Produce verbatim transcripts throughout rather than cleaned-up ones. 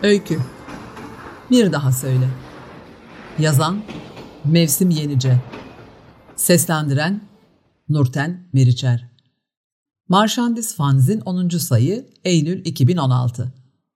Öykü. Bir daha söyle. Yazan Mevsim Yenice. Seslendiren Nurten Meriçer. Marşandis Fanzin onuncu sayı Eylül iki bin on altı.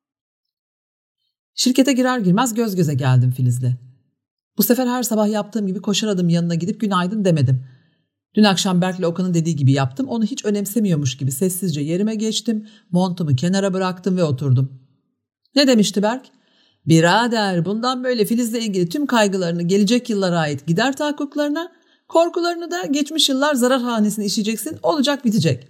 Şirkete girer girmez göz göze geldim Filiz'le. Bu sefer her sabah yaptığım gibi koşar adım yanına gidip günaydın demedim. Dün akşam Berk'le Okan'ın dediği gibi yaptım. Onu hiç önemsemiyormuş gibi sessizce yerime geçtim. Montumu kenara bıraktım ve oturdum. Ne demişti Berk? Birader, bundan böyle Filiz'le ilgili tüm kaygılarını gelecek yıllara ait gider tahakkuklarına, korkularını da geçmiş yıllar zarar hanesine işleyeceksin, olacak bitecek.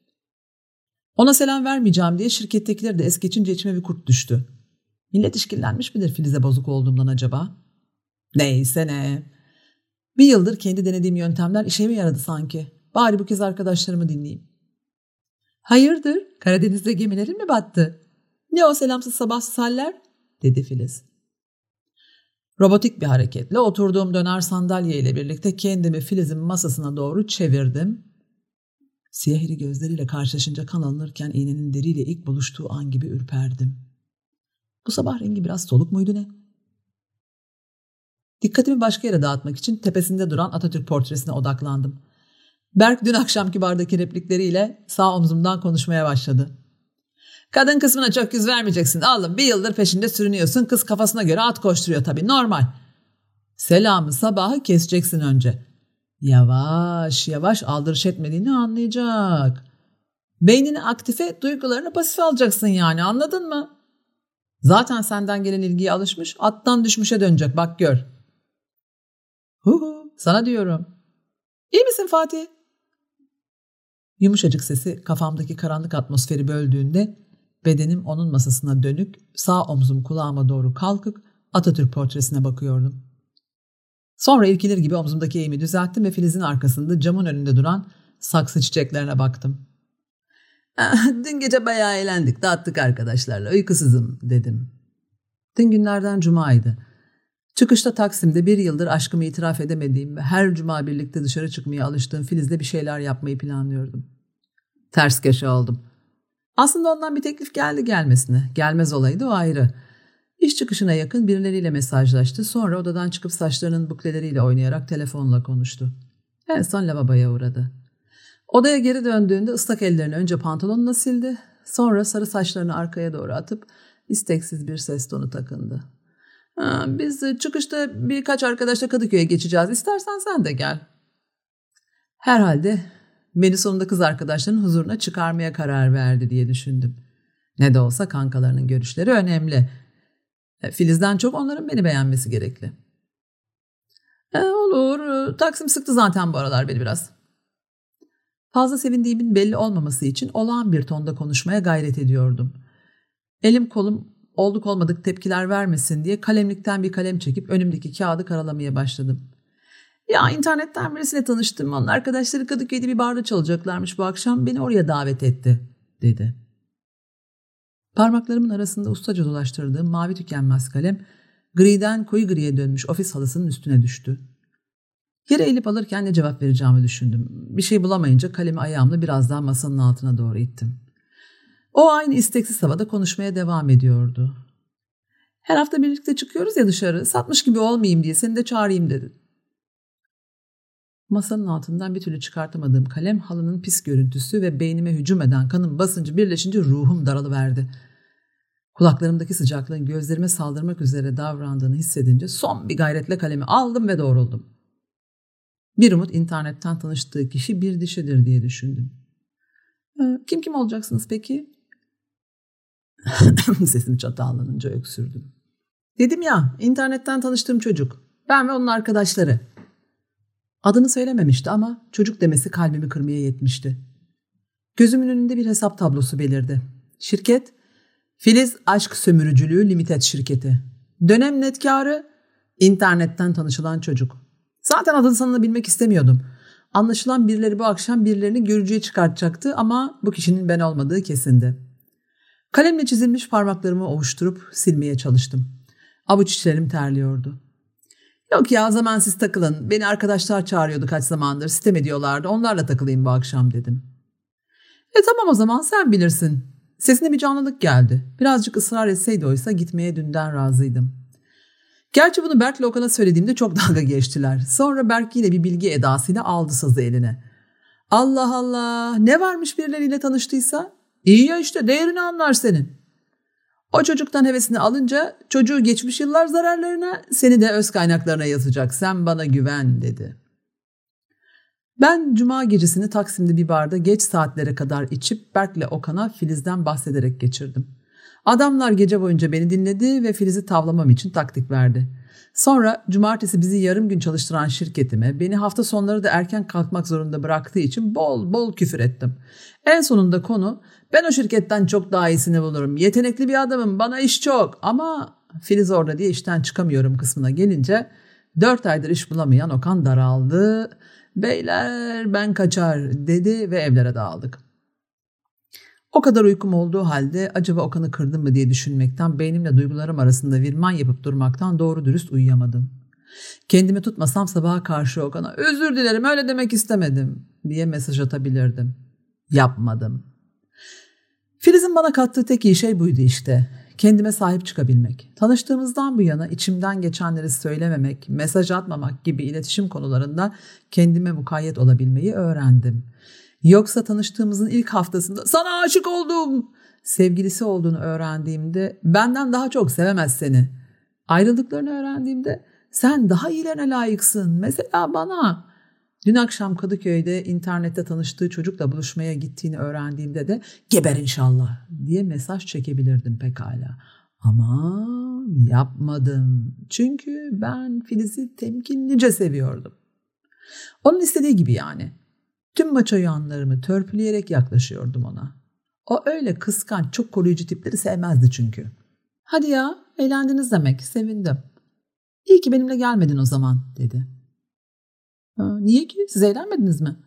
Ona selam vermeyeceğim diye şirkettekileri de es geçince içime bir kurt düştü. Millet işkillenmiş midir Filiz'e bozuk olduğumdan acaba? Neyse ne. Bir yıldır kendi denediğim yöntemler işe mi yaradı sanki? Bari bu kez arkadaşlarımı dinleyeyim. Hayırdır? Karadeniz'de gemilerin mi battı? Ne o selamsız sabahsız haller? Dedi Filiz. Robotik bir hareketle oturduğum döner sandalye ile birlikte kendimi Filiz'in masasına doğru çevirdim. Siyah iri gözleriyle karşılaşınca kan alınırken iğnenin deriyle ilk buluştuğu an gibi ürperdim. Bu sabah rengi biraz soluk muydu ne? Dikkatimi başka yere dağıtmak için tepesinde duran Atatürk portresine odaklandım. Berk dün akşamki bardaki replikleriyle sağ omzumdan konuşmaya başladı. Kadın kısmına çok yüz vermeyeceksin. Oğlum bir yıldır peşinde sürünüyorsun. Kız kafasına göre at koşturuyor tabii, normal. Selamı sabahı keseceksin önce. Yavaş yavaş aldırış etmediğini anlayacak. Beynini aktife, duygularını pasife alacaksın yani, anladın mı? Zaten senden gelen ilgiye alışmış, attan düşmüşe dönecek, bak gör. Hu hu, sana diyorum. İyi misin Fatih? Yumuşacık sesi kafamdaki karanlık atmosferi böldüğünde bedenim onun masasına dönük, sağ omzum kulağıma doğru kalkık Atatürk portresine bakıyordum. Sonra irkilir gibi omzumdaki eğimi düzelttim ve Filiz'in arkasında camın önünde duran saksı çiçeklerine baktım. Dün gece bayağı eğlendik, dağıttık arkadaşlarla, uykusuzum dedim. Dün günlerden cumaydı. Çıkışta Taksim'de bir yıldır aşkımı itiraf edemediğim ve her cuma birlikte dışarı çıkmaya alıştığım Filiz'le bir şeyler yapmayı planlıyordum. Ters köşe oldum. Aslında ondan bir teklif geldi gelmesine. Gelmez olaydı o ayrı. İş çıkışına yakın birileriyle mesajlaştı. Sonra odadan çıkıp saçlarının bukleleriyle oynayarak telefonla konuştu. En son lavaboya uğradı. Odaya geri döndüğünde ıslak ellerini önce pantolonuna sildi. Sonra sarı saçlarını arkaya doğru atıp isteksiz bir ses tonu takındı. Biz çıkışta birkaç arkadaşla Kadıköy'e geçeceğiz. İstersen sen de gel. Herhalde beni sonunda kız arkadaşlarının huzuruna çıkarmaya karar verdi diye düşündüm. Ne de olsa kankalarının görüşleri önemli. Filiz'den çok onların beni beğenmesi gerekli. E, olur. Taksim sıktı zaten bu aralar beni biraz. Fazla sevindiğimin belli olmaması için olağan bir tonda konuşmaya gayret ediyordum. Elim kolum olduk olmadık tepkiler vermesin diye kalemlikten bir kalem çekip önümdeki kağıdı karalamaya başladım. Ya internetten birisiyle tanıştım. Onun arkadaşları Kadıköy'de bir barda çalacaklarmış bu akşam. Beni oraya davet etti, dedi. Parmaklarımın arasında ustaca dolaştırdığım mavi tükenmez kalem griden koyu griye dönmüş ofis halısının üstüne düştü. Yere eğilip alırken ne cevap vereceğimi düşündüm. Bir şey bulamayınca kalemi ayağımla biraz daha masanın altına doğru ittim. O aynı isteksiz havada konuşmaya devam ediyordu. Her hafta birlikte çıkıyoruz ya dışarı. Satmış gibi olmayayım diye seni de çağırayım dedi. Masanın altından bir türlü çıkartamadığım kalem halının pis görüntüsü ve beynime hücum eden kanın basıncı birleşince ruhum daralıverdi. Kulaklarımdaki sıcaklığın gözlerime saldırmak üzere davrandığını hissedince son bir gayretle kalemi aldım ve doğruldum. Bir umut internetten tanıştığı kişi bir dişidir diye düşündüm. Kim kim olacaksınız peki? Sesim çatallanınca öksürdüm. Dedim ya, internetten tanıştığım çocuk. Ben ve onun arkadaşları. Adını söylememişti ama çocuk demesi kalbimi kırmaya yetmişti. Gözümün önünde bir hesap tablosu belirdi. Şirket, Filiz Aşk Sömürücülüğü Limited şirketi. Dönem net kârı, internetten tanışılan çocuk. Zaten adını sanını bilmek istemiyordum. Anlaşılan birileri bu akşam birilerini görücüye çıkartacaktı ama bu kişinin ben olmadığı kesindi. Kalemle çizilmiş parmaklarımı ovuşturup silmeye çalıştım. Avuç içlerim terliyordu. Yok ya, zaman siz takılın. Beni arkadaşlar çağırıyordu kaç zamandır. Sitem ediyorlardı. Onlarla takılayım bu akşam dedim. E tamam o zaman sen bilirsin Sesine bir canlılık geldi. Birazcık ısrar etseydi oysa gitmeye dünden razıydım. Gerçi bunu Berk'le Okan'a söylediğimde çok dalga geçtiler. Sonra Berk yine bir bilgi edasıyla aldı sazı eline. Allah Allah, ne varmış birileriyle tanıştıysa? İyi ya işte, değerini anlar senin. O çocuktan hevesini alınca çocuğu geçmiş yıllar zararlarına, seni de öz kaynaklarına yazacak. Sen bana güven dedi. Ben cuma gecesini Taksim'de bir barda geç saatlere kadar içip Berk'le Okan'a Filiz'den bahsederek geçirdim. Adamlar gece boyunca beni dinledi ve Filiz'i tavlamam için taktik verdi. Sonra cumartesi bizi yarım gün çalıştıran şirketime beni hafta sonları da erken kalkmak zorunda bıraktığı için bol bol küfür ettim. En sonunda konu ben o şirketten çok daha iyisini bulurum. Yetenekli bir adamım, bana iş çok ama Filiz orada diye işten çıkamıyorum kısmına gelince dört aydır iş bulamayan Okan daraldı. Beyler ben kaçar dedi ve evlere dağıldık. O kadar uykum olduğu halde acaba Okan'ı kırdım mı diye düşünmekten, beynimle duygularım arasında virman yapıp durmaktan doğru dürüst uyuyamadım. Kendimi tutmasam sabaha karşı Okan'a özür dilerim öyle demek istemedim diye mesaj atabilirdim. Yapmadım. Filiz'in bana kattığı tek iyi şey buydu işte. Kendime sahip çıkabilmek. Tanıştığımızdan bu yana içimden geçenleri söylememek, mesaj atmamak gibi iletişim konularında kendime mukayyet olabilmeyi öğrendim. Yoksa tanıştığımızın ilk haftasında sana aşık oldum sevgilisi olduğunu öğrendiğimde benden daha çok sevemez seni. Ayrıldıklarını öğrendiğimde sen daha iyilerine layıksın. Mesela bana. Dün akşam Kadıköy'de internette tanıştığı çocukla buluşmaya gittiğini öğrendiğimde de geber inşallah diye mesaj çekebilirdim pekala. Ama yapmadım. Çünkü ben Filiz'i temkinlice seviyordum. Onun istediği gibi yani. Tüm maço yanlarımı törpüleyerek yaklaşıyordum ona. O öyle kıskanç, çok koruyucu tipleri sevmezdi çünkü. Hadi ya, eğlendiniz demek, sevindim. İyi ki benimle gelmedin o zaman dedi. Niye ki? Siz eğlenmediniz mi?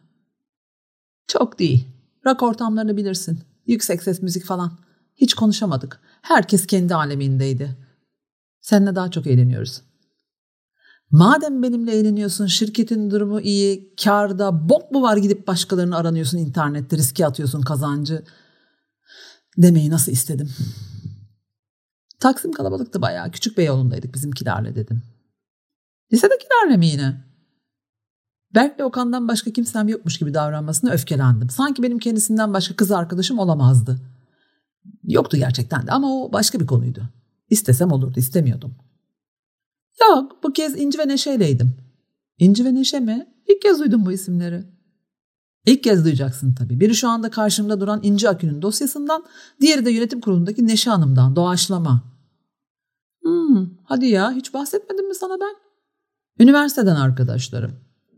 Çok değil. Rock ortamlarını bilirsin. Yüksek ses müzik falan. Hiç konuşamadık. Herkes kendi alemindeydi. Seninle daha çok eğleniyoruz. Madem benimle eğleniyorsun, şirketin durumu iyi, kârda bok mu var gidip başkalarını aranıyorsun internette, riske atıyorsun kazancı demeyi nasıl istedim. Taksim kalabalıktı bayağı. Küçük Beyoğlu'ndaydık bizimkilerle dedim. Lisedekilerle mi yine? Berk'le Okan'dan başka kimsem yokmuş gibi davranmasına öfkelendim. Sanki benim kendisinden başka kız arkadaşım olamazdı. Yoktu gerçekten de ama o başka bir konuydu. İstesem olurdu, istemiyordum. Yok, bu kez İnci ve Neşe'yleydim. İnci ve Neşe mi? İlk kez duydum bu isimleri. İlk kez duyacaksın tabii. Biri şu anda karşımda duran İnci Akün'ün dosyasından, diğeri de yönetim kurulundaki Neşe Hanım'dan, doğaçlama. Hmm, hadi ya, hiç bahsetmedim mi sana ben? Üniversiteden arkadaşlarım.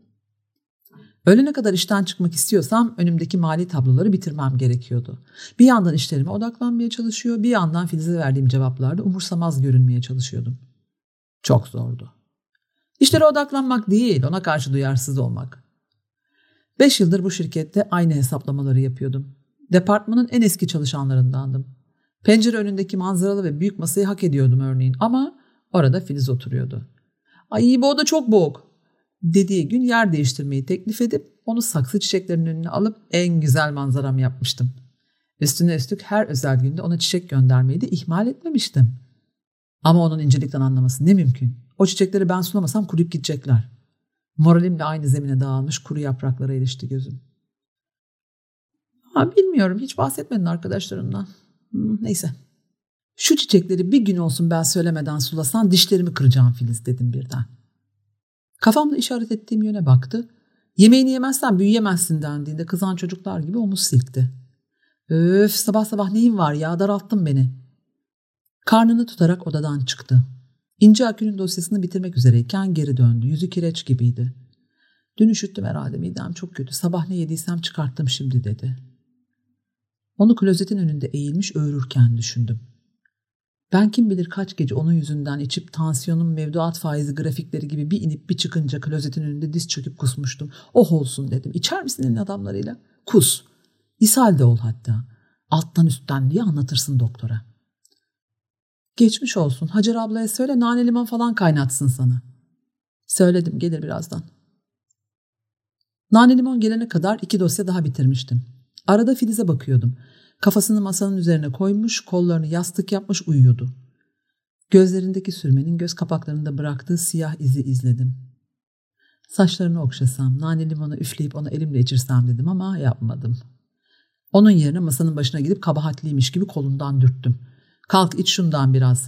Öğlene kadar işten çıkmak istiyorsam önümdeki mali tabloları bitirmem gerekiyordu. Bir yandan işlerime odaklanmaya çalışıyor, bir yandan Filiz'e verdiğim cevaplarda umursamaz görünmeye çalışıyordum. Çok zordu. İşlere odaklanmak değil, ona karşı duyarsız olmak. Beş yıldır bu şirkette aynı hesaplamaları yapıyordum. Departmanın en eski çalışanlarındandım. Pencere önündeki manzaralı ve büyük masayı hak ediyordum örneğin ama orada Filiz oturuyordu. Ay bu oda çok boğuk dediği gün yer değiştirmeyi teklif edip onu saksı çiçeklerinin önüne alıp en güzel manzaram yapmıştım. Üstüne üstlük her özel günde ona çiçek göndermeyi de ihmal etmemiştim. Ama onun incelikten anlaması ne mümkün. O çiçekleri ben sulamasam kuruyup gidecekler. Moralimle aynı zemine dağılmış kuru yapraklara ilişti gözüm. Ha, bilmiyorum, hiç bahsetmedin arkadaşlarından. Hmm, neyse. Şu çiçekleri bir gün olsun ben söylemeden sulasan dişlerimi kıracağım Filiz dedim birden. Kafamda işaret ettiğim yöne baktı. Yemeğini yemezsen büyüyemezsin dendiğinde kızan çocuklar gibi omuz silkti. Öf, sabah sabah neyin var ya, daralttın beni. Karnını tutarak odadan çıktı. İnci Akün'ün dosyasını bitirmek üzereyken geri döndü. Yüzü kireç gibiydi. Dün üşüttüm herhalde, midem çok kötü. Sabah ne yediysem çıkarttım şimdi dedi. Onu klozetin önünde eğilmiş öğürürken düşündüm. Ben kim bilir kaç gece onun yüzünden içip tansiyonun mevduat faizi grafikleri gibi bir inip bir çıkınca klozetin önünde diz çöküp kusmuştum. Oh olsun dedim. İçer misin elin adamlarıyla? Kus. İshal de ol hatta. Alttan üstten diye anlatırsın doktora. Geçmiş olsun. Hacer ablaya söyle nane limon falan kaynatsın sana. Söyledim, gelir birazdan. Nane limon gelene kadar iki dosya daha bitirmiştim. Arada Filiz'e bakıyordum. Kafasını masanın üzerine koymuş, kollarını yastık yapmış uyuyordu. Gözlerindeki sürmenin göz kapaklarında bıraktığı siyah izi izledim. Saçlarını okşasam, nane limonu üfleyip ona elimle içirsem dedim ama yapmadım. Onun yerine masanın başına gidip kabahatliymiş gibi kolundan dürttüm. Kalk iç şundan biraz.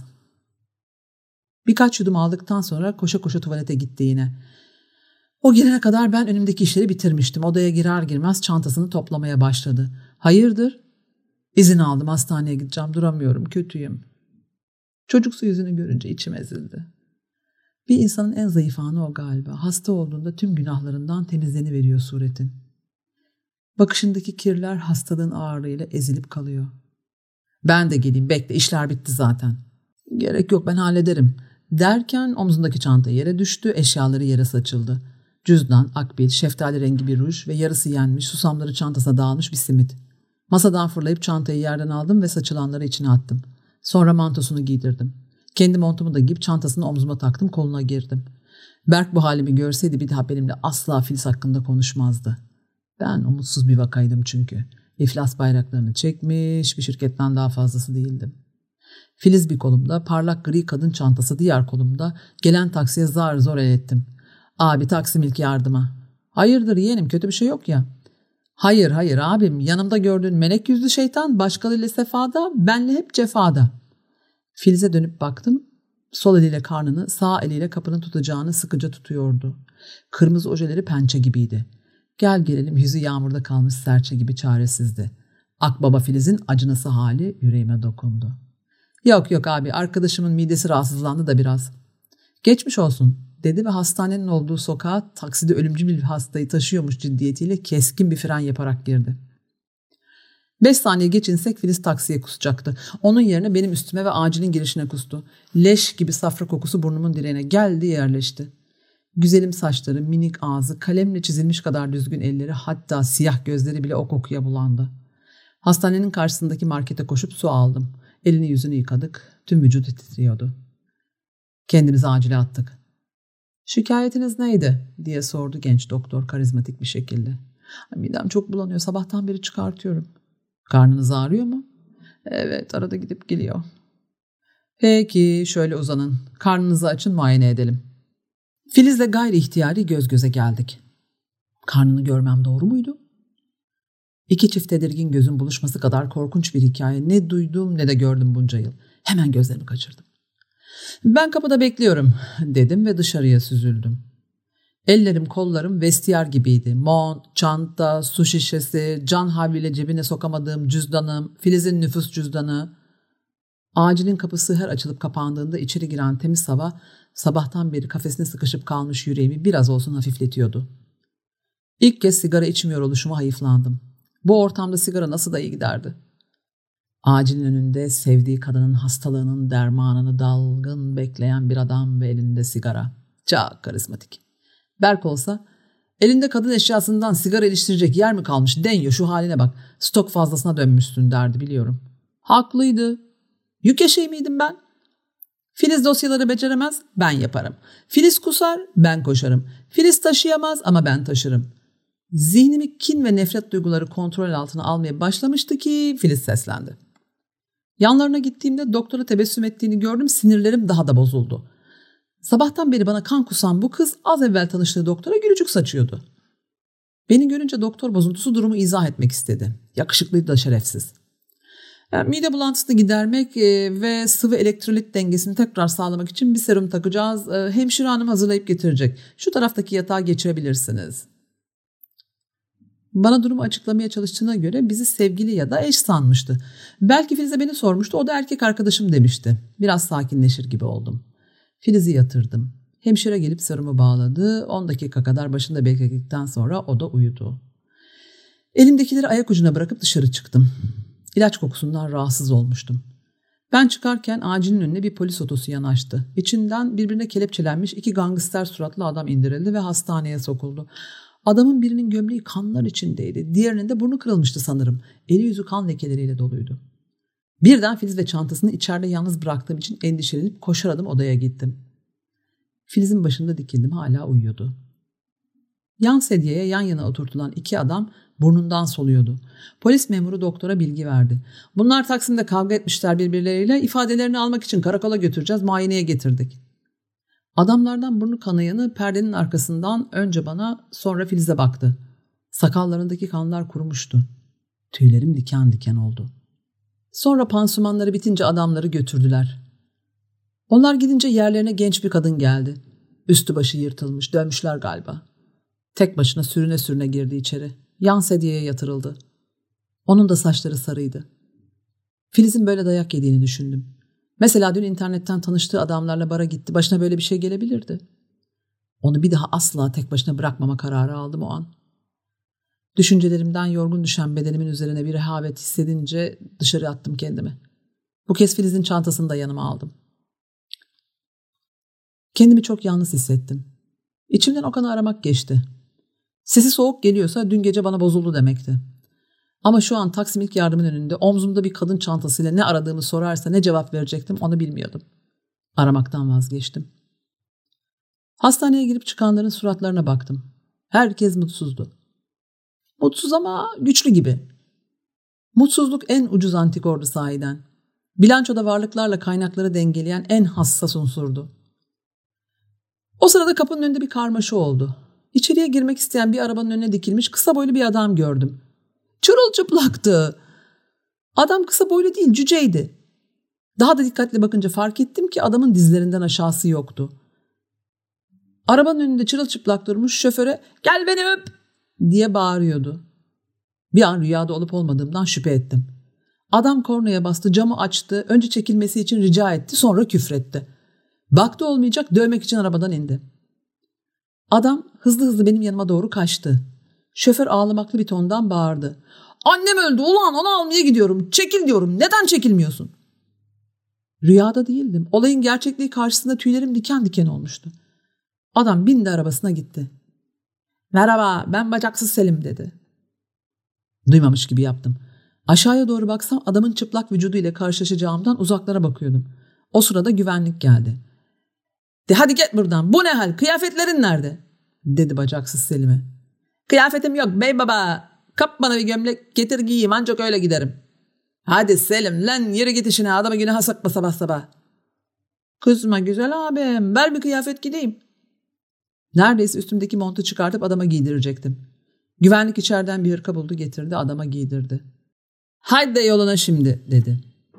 Birkaç yudum aldıktan sonra koşa koşa tuvalete gitti yine. O girene kadar ben önümdeki işleri bitirmiştim. Odaya girer girmez çantasını toplamaya başladı. Hayırdır? İzin aldım, hastaneye gideceğim, duramıyorum, kötüyüm. Çocuksu yüzünü görünce içim ezildi. Bir insanın en zayıf anı o galiba. Hasta olduğunda tüm günahlarından temizleniveriyor suretin. Bakışındaki kirler hastalığın ağırlığıyla ezilip kalıyor. Ben de geleyim, bekle, işler bitti zaten. Gerek yok, ben hallederim. Derken omzundaki çanta yere düştü, eşyaları yere saçıldı. Cüzdan, akbil, şeftali rengi bir ruj ve yarısı yenmiş, susamları çantasına dağılmış bir simit. Masadan fırlayıp çantayı yerden aldım ve saçılanları içine attım. Sonra mantosunu giydirdim. Kendi montumu da giyip çantasını omzuma taktım, koluna girdim. Berk bu halimi görseydi bir daha benimle asla Filiz hakkında konuşmazdı. Ben umutsuz bir vakaydım çünkü. İflas bayraklarını çekmiş, bir şirketten daha fazlası değildim. Filiz bir kolumda, parlak gri kadın çantası diğer kolumda, gelen taksiye zar zor el ettim. Abi Taksim ilk yardıma. Hayırdır yeğenim, kötü bir şey yok ya. Hayır hayır abim, yanımda gördüğün melek yüzlü şeytan başkalarıyla sefada, benle hep cefada. Filiz'e dönüp baktım. Sol eliyle karnını, sağ eliyle kapının tutacağını sıkıca tutuyordu. Kırmızı ojeleri pençe gibiydi. Gel gelelim yüzü yağmurda kalmış serçe gibi çaresizdi. Akbaba Filiz'in acınası hali yüreğime dokundu. Yok yok abi, arkadaşımın midesi rahatsızlandı da biraz. Geçmiş olsun dedi ve hastanenin olduğu sokağa takside ölümcül bir hastayı taşıyormuş ciddiyetiyle keskin bir fren yaparak girdi. Beş saniye geçinsek Filiz taksiye kusacaktı. Onun yerine benim üstüme ve acilin girişine kustu. Leş gibi safra kokusu burnumun direğine geldi yerleşti. Güzelim saçları, minik ağzı, kalemle çizilmiş kadar düzgün elleri, hatta siyah gözleri bile o kokuya bulandı. Hastanenin karşısındaki markete koşup su aldım. Elini yüzünü yıkadık. Tüm vücudu titriyordu. Kendimizi acile attık. Şikayetiniz neydi diye sordu genç doktor karizmatik bir şekilde. Midem çok bulanıyor, sabahtan beri çıkartıyorum. Karnınız ağrıyor mu? Evet, arada gidip geliyor. Peki şöyle uzanın. Karnınızı açın, muayene edelim. Filiz'le gayri ihtiyari göz göze geldik. Karnını görmem doğru muydu? İki çift tedirgin gözün buluşması kadar korkunç bir hikaye ne duydum ne de gördüm bunca yıl. Hemen gözlerimi kaçırdım. Ben kapıda bekliyorum dedim ve dışarıya süzüldüm. Ellerim kollarım vestiyer gibiydi. Mont, çanta, su şişesi, can havliyle cebine sokamadığım cüzdanım, Filiz'in nüfus cüzdanı. Acilin kapısı her açılıp kapandığında içeri giren temiz hava sabahtan beri kafesine sıkışıp kalmış yüreğimi biraz olsun hafifletiyordu. İlk kez sigara içmiyor oluşuma hayıflandım. Bu ortamda sigara nasıl da iyi giderdi. Acilin önünde sevdiği kadının hastalığının dermanını dalgın bekleyen bir adam ve elinde sigara. Çok karizmatik. Berk olsa elinde kadın eşyasından sigara iliştirecek yer mi kalmış deniyor, şu haline bak, stok fazlasına dönmüşsün derdi, biliyorum. Haklıydı. Yük eşeği miydim ben? Filiz dosyaları beceremez, ben yaparım. Filiz kusar, ben koşarım. Filiz taşıyamaz ama ben taşırım. Zihnimi kin ve nefret duyguları kontrol altına almaya başlamıştı ki Filiz seslendi. Yanlarına gittiğimde doktora tebessüm ettiğini gördüm, sinirlerim daha da bozuldu. Sabahtan beri bana kan kusan bu kız az evvel tanıştığı doktora gülücük saçıyordu. Beni görünce doktor bozuntusu durumu izah etmek istedi. Yakışıklıydı da şerefsiz. Yani mide bulantısını gidermek e, ve sıvı elektrolit dengesini tekrar sağlamak için bir serum takacağız. E, hemşire hanım hazırlayıp getirecek. Şu taraftaki yatağa geçirebilirsiniz. Bana durumu açıklamaya çalıştığına göre bizi sevgili ya da eş sanmıştı. Belki Filiz'e beni sormuştu, o da erkek arkadaşım demişti. Biraz sakinleşir gibi oldum. Filiz'i yatırdım. Hemşire gelip serumu bağladı. on dakika kadar başında bekledikten sonra o da uyudu. Elimdekileri ayak ucuna bırakıp dışarı çıktım. İlaç kokusundan rahatsız olmuştum. Ben çıkarken acilin önüne bir polis otosu yanaştı. İçinden birbirine kelepçelenmiş iki gangster suratlı adam indirildi ve hastaneye sokuldu. Adamın birinin gömleği kanlar içindeydi. Diğerinin de burnu kırılmıştı sanırım. Eli yüzü kan lekeleriyle doluydu. Birden Filiz ve çantasını içeride yalnız bıraktığım için endişelenip koşar adım odaya gittim. Filiz'in başında dikildim, hala uyuyordu. Yan sedyeye yan yana oturtulan iki adam burnundan soluyordu. Polis memuru doktora bilgi verdi. Bunlar Taksim'de kavga etmişler birbirleriyle, ifadelerini almak için karakola götüreceğiz, muayeneye getirdik. Adamlardan burnu kanayanı perdenin arkasından önce bana sonra Filiz'e baktı. Sakallarındaki kanlar kurumuştu. Tüylerim diken diken oldu. Sonra pansumanları bitince adamları götürdüler. Onlar gidince yerlerine genç bir kadın geldi. Üstü başı yırtılmış, dövmüşler galiba. Tek başına sürüne sürüne girdi içeri. Yan sedyeye yatırıldı. Onun da saçları sarıydı. Filiz'in böyle dayak yediğini düşündüm. Mesela dün internetten tanıştığı adamlarla bara gitti. Başına böyle bir şey gelebilirdi. Onu bir daha asla tek başına bırakmama kararı aldım o an. Düşüncelerimden yorgun düşen bedenimin üzerine bir rehavet hissedince dışarı attım kendimi. Bu kez Filiz'in çantasını da yanıma aldım. Kendimi çok yalnız hissettim. İçimden Okan'ı aramak geçti. Sesi soğuk geliyorsa dün gece bana bozuldu demekti. Ama şu an Taksim İlk Yardım'ın önünde omzumda bir kadın çantasıyla ne aradığımı sorarsa ne cevap verecektim onu bilmiyordum. Aramaktan vazgeçtim. Hastaneye girip çıkanların suratlarına baktım. Herkes mutsuzdu. Mutsuz ama güçlü gibi. Mutsuzluk en ucuz antikordu sahiden. Bilançoda varlıklarla kaynakları dengeleyen en hassas unsurdu. O sırada kapının önünde bir karmaşa oldu. İçeriye girmek isteyen bir arabanın önüne dikilmiş kısa boylu bir adam gördüm. Çırılçıplaktı. Adam kısa boylu değil, cüceydi. Daha da dikkatli bakınca fark ettim ki adamın dizlerinden aşağısı yoktu. Arabanın önünde çırılçıplak durmuş şoföre "Gel beni öp!" diye bağırıyordu. Bir an rüyada olup olmadığımdan şüphe ettim. Adam kornaya bastı, camı açtı, önce çekilmesi için rica etti, sonra küfretti. Baktı olmayacak, dövmek için arabadan indi. Adam hızlı hızlı benim yanıma doğru kaçtı. Şoför ağlamaklı bir tondan bağırdı. "Annem öldü ulan, onu almaya gidiyorum. Çekil diyorum. Neden çekilmiyorsun?" Rüyada değildim. Olayın gerçekliği karşısında tüylerim diken diken olmuştu. Adam bindi arabasına gitti. "Merhaba, ben bacaksız Selim," dedi. Duymamış gibi yaptım. Aşağıya doğru baksam adamın çıplak vücudu ile karşılaşacağımdan uzaklara bakıyordum. O sırada güvenlik geldi. "De hadi git buradan. Bu ne hal? Kıyafetlerin nerede?" dedi bacaksız Selim'e. "Kıyafetim yok bey baba. Kap bana bir gömlek getir giyeyim, ancak öyle giderim." "Hadi Selim lan, yürü git işine, adamı günaha sokma sabah sabah." "Kızma güzel abim, ver bir kıyafet gideyim." Neredeyse üstümdeki montu çıkartıp adama giydirecektim. Güvenlik içeriden bir hırka buldu, getirdi, adama giydirdi. "Haydi de yoluna şimdi," dedi.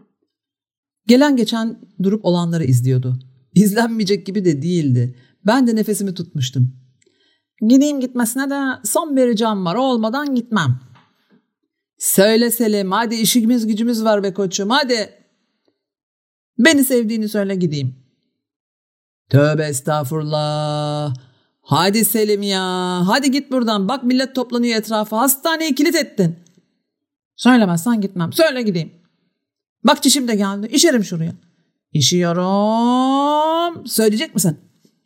Gelen geçen durup olanları izliyordu. İzlenmeyecek gibi de değildi. Ben de nefesimi tutmuştum. "Gideyim gitmesine de son bir ricam var, o olmadan gitmem." "Söyle Selim, hadi işimiz gücümüz var be koçum, hadi." "Beni sevdiğini söyle gideyim." "Tövbe estağfurullah. Hadi Selim ya, hadi git buradan, bak millet toplanıyor etrafa, hastaneyi kilit ettin." "Söylemezsen gitmem, söyle gideyim." "Bak çişim de geldi, işerim şuraya." "İşiyorum. Söyleyecek misin?"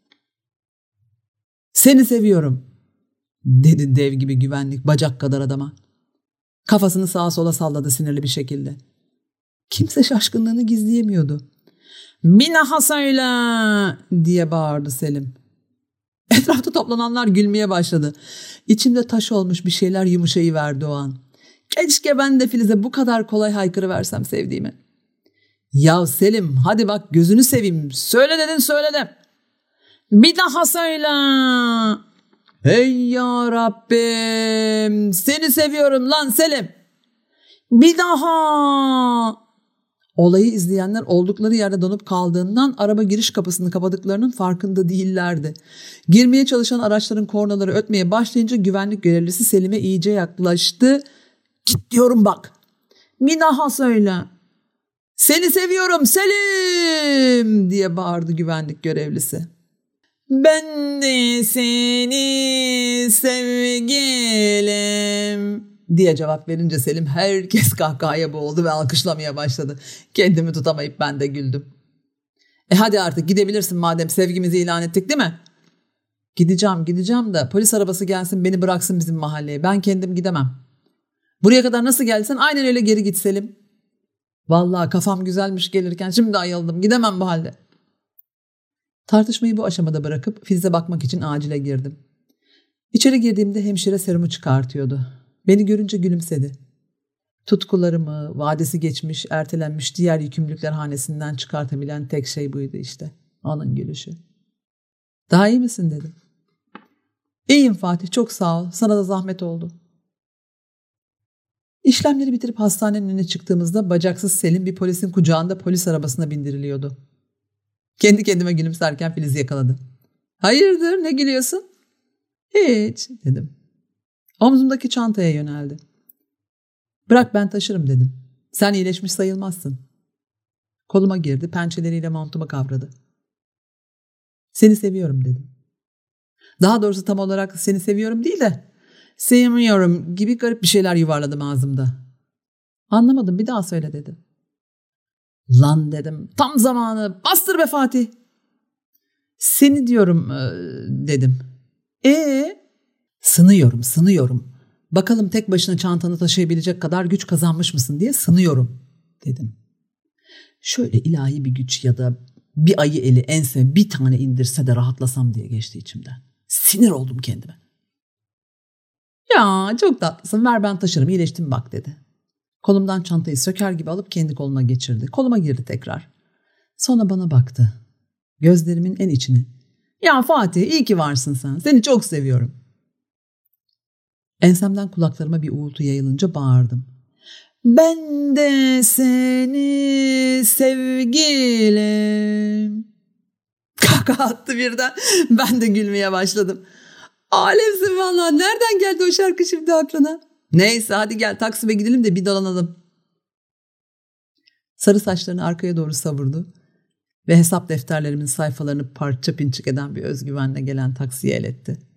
"Seni seviyorum," dedi dev gibi güvenlik bacak kadar adama. Kafasını sağa sola salladı sinirli bir şekilde. Kimse şaşkınlığını gizleyemiyordu. "Bir daha söyle," diye bağırdı Selim. Etrafta toplananlar gülmeye başladı. İçimde taş olmuş bir şeyler yumuşayıverdi o an. Keşke ben de Filiz'e bu kadar kolay haykırıversem sevdiğimi. "Ya Selim, hadi bak gözünü seveyim. Söyle dedin, söyledim." "Bir daha söyle." "Hey ya Rabbim, seni seviyorum lan Selim." "Bir daha." Olayı izleyenler oldukları yerde donup kaldığından araba giriş kapısını kapadıklarının farkında değillerdi. Girmeye çalışan araçların kornaları ötmeye başlayınca güvenlik görevlisi Selim'e iyice yaklaştı. "Git diyorum bak." "Bir daha söyle." "Seni seviyorum Selim," diye bağırdı güvenlik görevlisi. "Ben de seni sevgilim," diye cevap verince Selim herkes kahkahaya boğuldu ve alkışlamaya başladı. Kendimi tutamayıp ben de güldüm. "E hadi artık gidebilirsin madem sevgimizi ilan ettik değil mi?" "Gideceğim gideceğim de polis arabası gelsin beni bıraksın bizim mahalleye. Ben kendim gidemem." "Buraya kadar nasıl geldiysen aynen öyle geri git Selim." "Vallahi kafam güzelmiş gelirken, şimdi ayıldım, gidemem bu halde." Tartışmayı bu aşamada bırakıp Filiz'e bakmak için acile girdim. İçeri girdiğimde hemşire serumu çıkartıyordu. Beni görünce gülümsedi. Tutkularımı, vadesi geçmiş, ertelenmiş diğer yükümlülükler hanesinden çıkartabilen tek şey buydu işte. Onun gülüşü. Daha iyi misin dedim. İyiyim Fatih, çok sağ ol. Sana da zahmet oldu. İşlemleri bitirip hastanenin önüne çıktığımızda bacaksız Selim bir polisin kucağında polis arabasına bindiriliyordu. Kendi kendime gülümserken Filiz'i yakaladı. Hayırdır, ne gülüyorsun? Hiç dedim. Omzumdaki çantaya yöneldi. Bırak ben taşırım dedim. Sen iyileşmiş sayılmazsın. Koluma girdi, pençeleriyle montuma kavradı. Seni seviyorum dedim. Daha doğrusu tam olarak seni seviyorum değil de sevmiyorum gibi garip bir şeyler yuvarladım ağzımda. Anlamadım, bir daha söyle dedi. Lan dedim, tam zamanı, bastır be Fatih. Seni diyorum dedim. Ee? Sınıyorum, sınıyorum. Bakalım tek başına çantanı taşıyabilecek kadar güç kazanmış mısın diye sınıyorum dedim. Şöyle ilahi bir güç ya da bir ayı eli enseme bir tane indirse de rahatlasam diye geçti içimden. Sinir oldum kendime. Ya çok tatlısın, ver ben taşırım, iyileştim bak dedi. Kolumdan çantayı söker gibi alıp kendi koluna geçirdi. Koluma girdi tekrar. Sonra bana baktı. Gözlerimin en içine. Ya Fatih, iyi ki varsın sen. Seni çok seviyorum. Ensemden kulaklarıma bir uğultu yayılınca bağırdım. Ben de seni sevgilim. Kaka attı birden. Ben de gülmeye başladım. Alemsin vallahi. Nereden geldi o şarkı şimdi aklına? Neyse hadi gel Taksim'e gidelim de bir dolanalım. Sarı saçlarını arkaya doğru savurdu ve hesap defterlerimin sayfalarını parça pinçik eden bir özgüvenle gelen taksiye el etti.